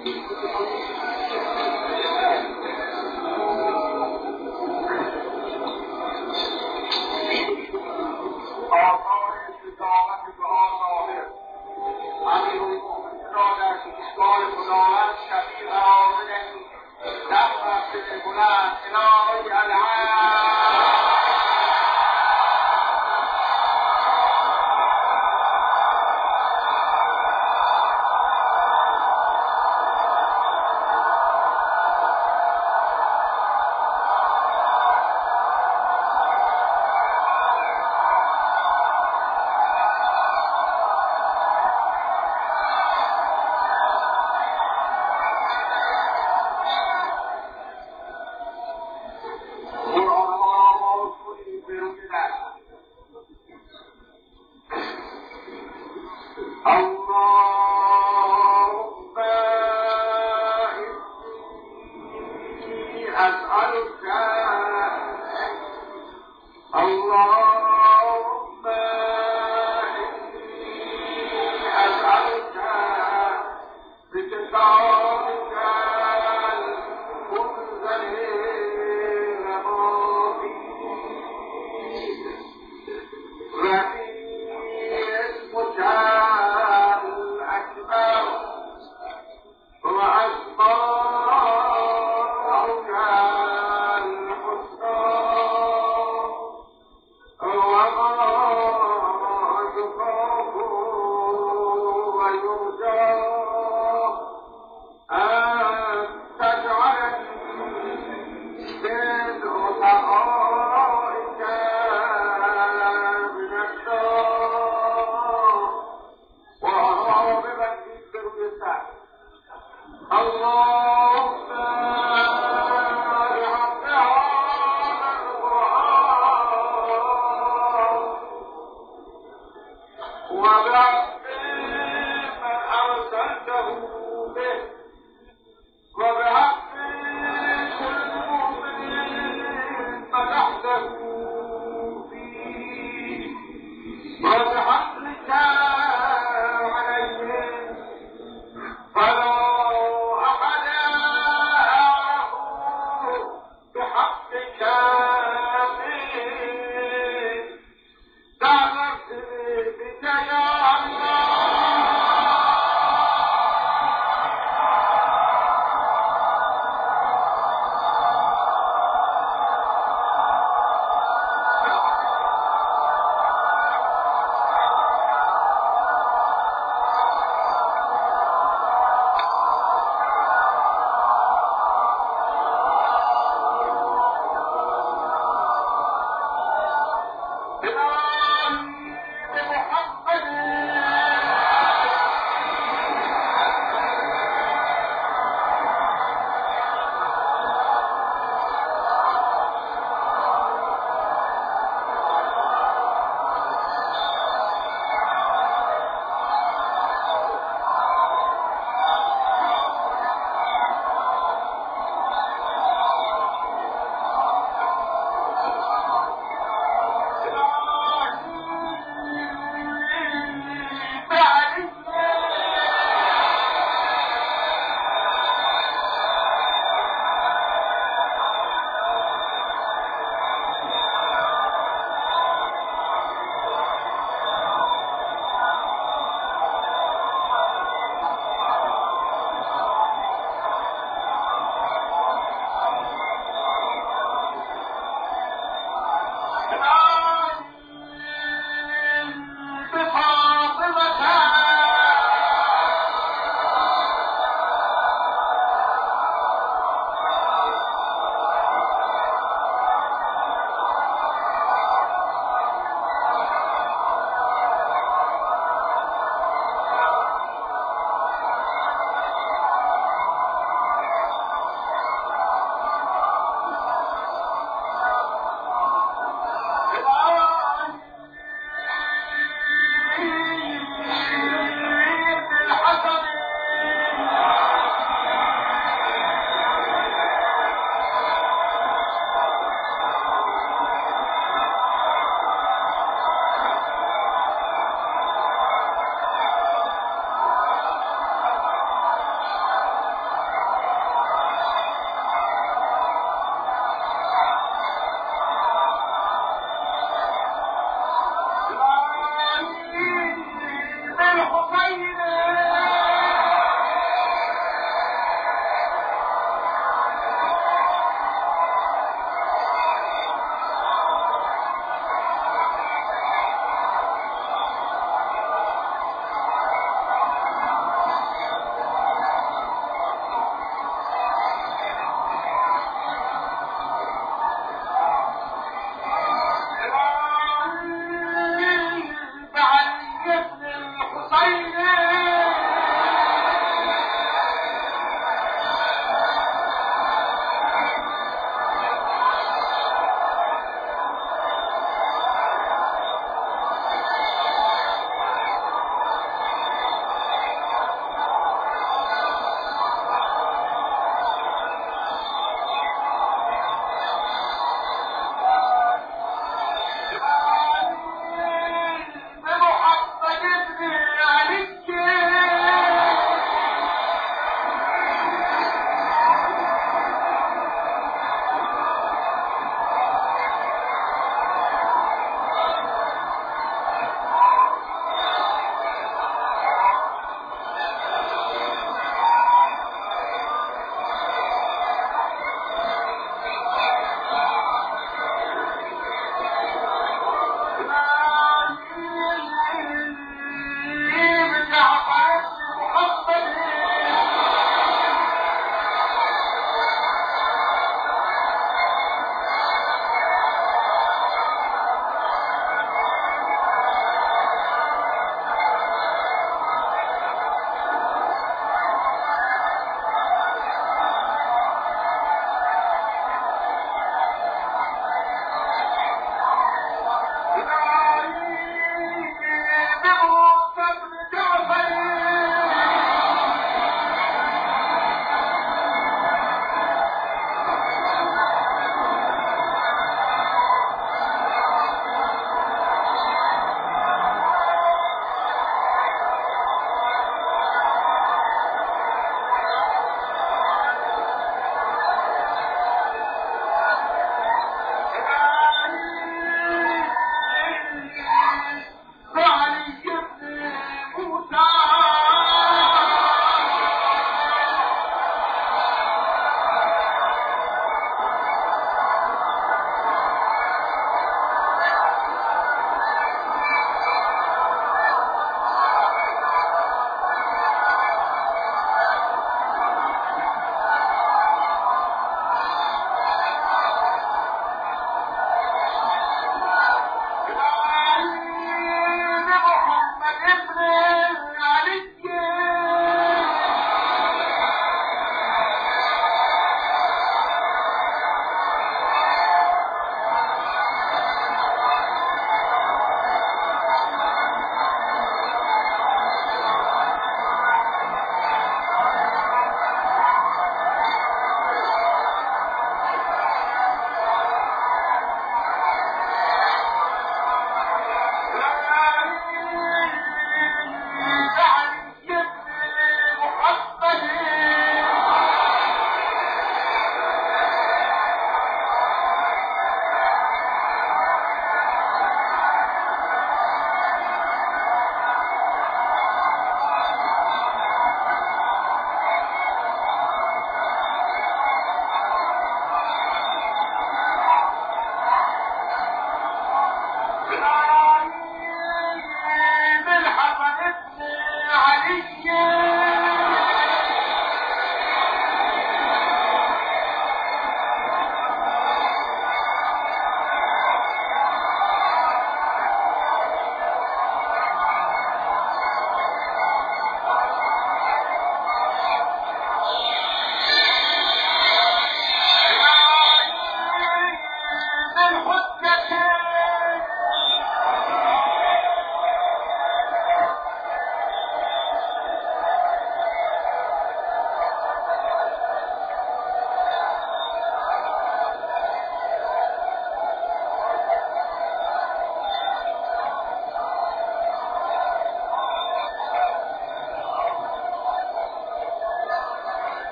Speaker 1: آثار استقامت دعا ظاهر امیرالمؤمنین را در پیشگاه خداوند شفیع قرار بدهید. دست رفته بلند الهی الحمد.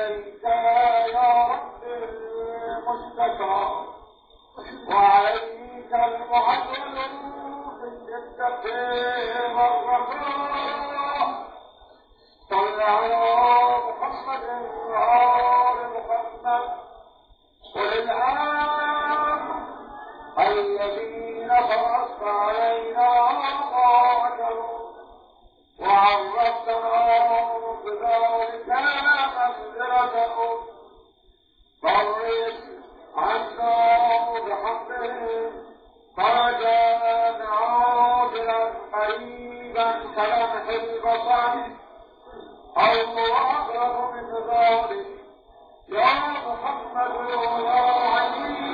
Speaker 2: إليك يا رب المشتكى وعليك المعول بالشدة والرخاء صل على محمد وآل محمد وللآن الذين فرضت علينا طاعتهم وعرفتنا بذلك منزلتهم فرج عنا بحقهم فرجا عاجلا قريبا كلمح البصر أو أقرب من ذلك يا محمد يا علي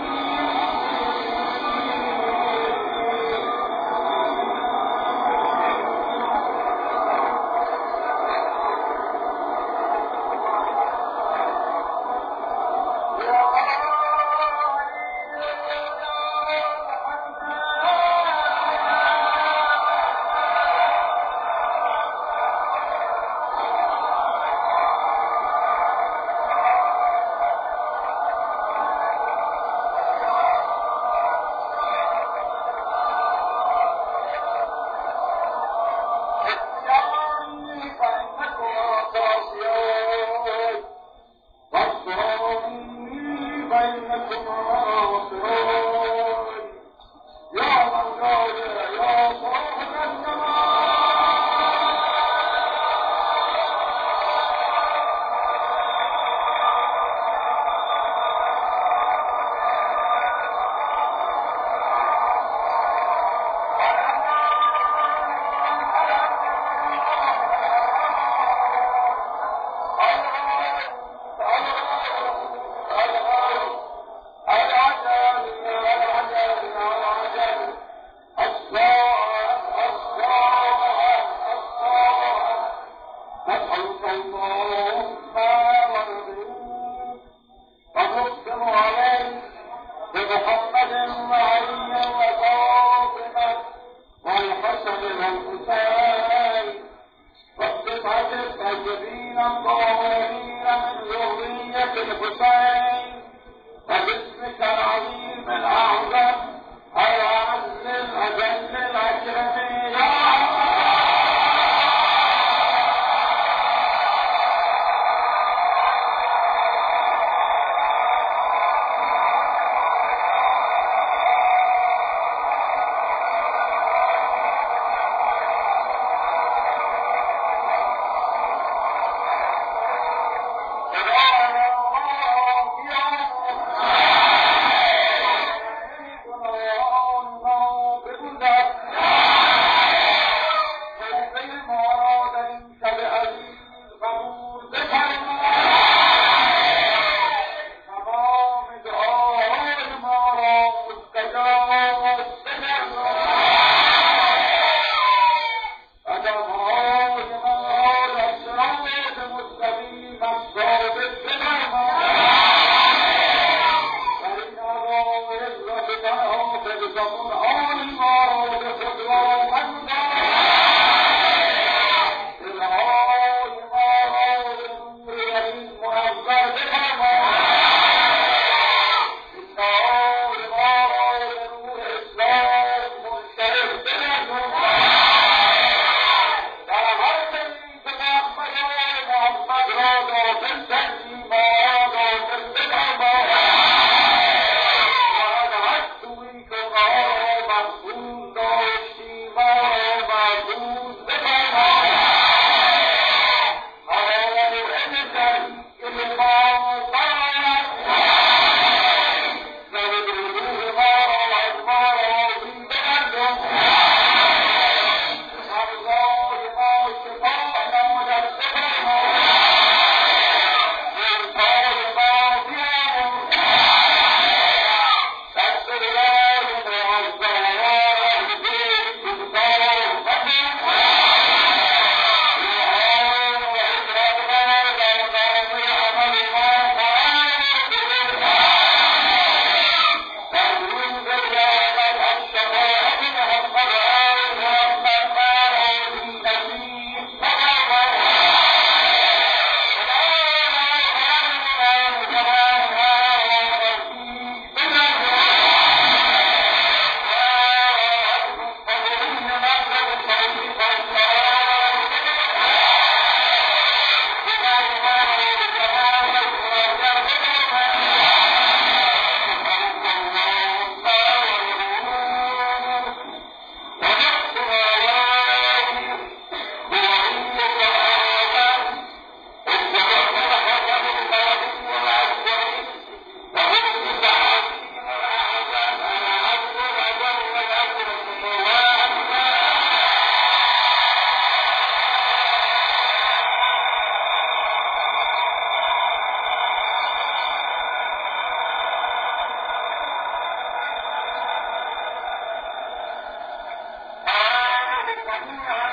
Speaker 2: مضمون